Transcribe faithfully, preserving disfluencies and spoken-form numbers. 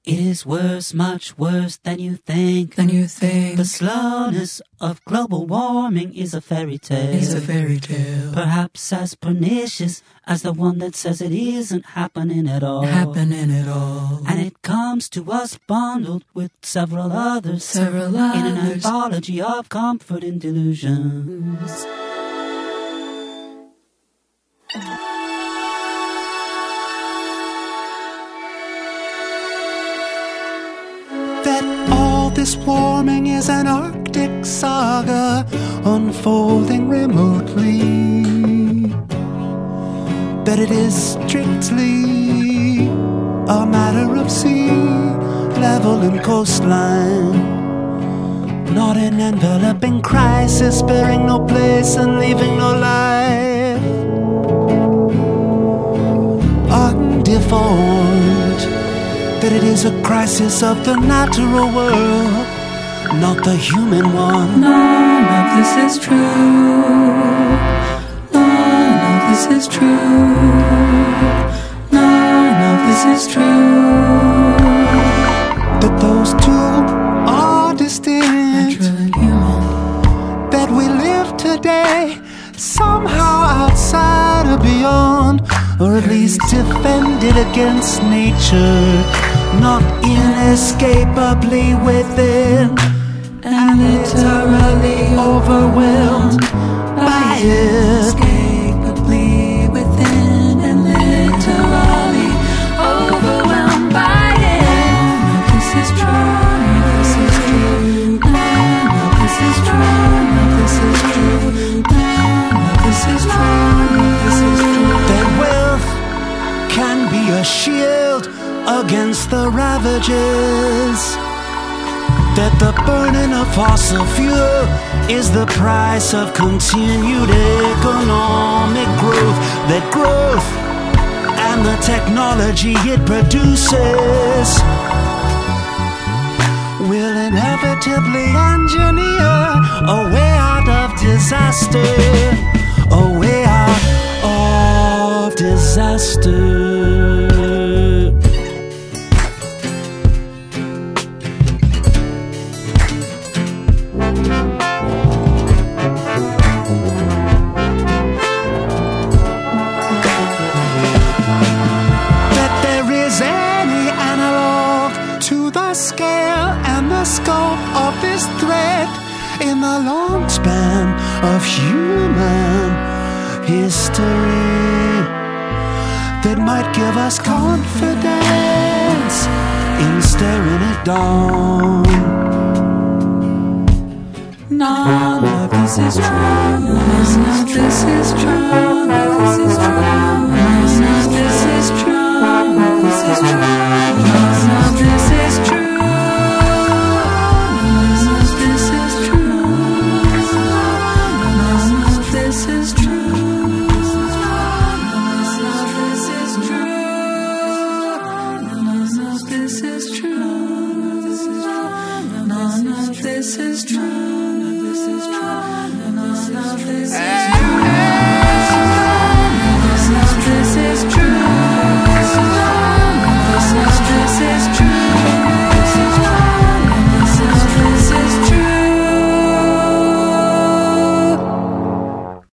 It is worse, much worse than you think. Than you think. The slowness of global warming is a fairy tale. Is a fairy tale. Perhaps as pernicious as the one that says it isn't happening at all. Happening at all. And it comes to us bundled with several others. Several in others. an anthology of comfort and delusions. That all this warming is an Arctic saga unfolding remotely. That it is strictly a matter of sea level and coastline. Not an enveloping crisis, sparing no place and leaving no life undeformed. That it is a crisis of the natural world, not the human one. None of this is true. None of this is true. None of this is true. That those two are distinct. Natural and human. That we live today somehow outside or beyond, or at least defended against nature, not inescapably within, and literally overwhelmed by it. Inescapably within and literally overwhelmed by it. None of this is true. None of this is true. None of this is true. None of this is true. None of this is true. None of this is true. That wealth can be a shield against the ravages. That the burning of fossil fuel is the price of continued economic growth. That growth and the technology it produces will inevitably engineer a way out of disaster. A way out of disaster. That there is any analog to the scale and the scope of this threat in the long span of human history that might give us confidence in staring it down. None of this is true. None of this is true. None of this is true.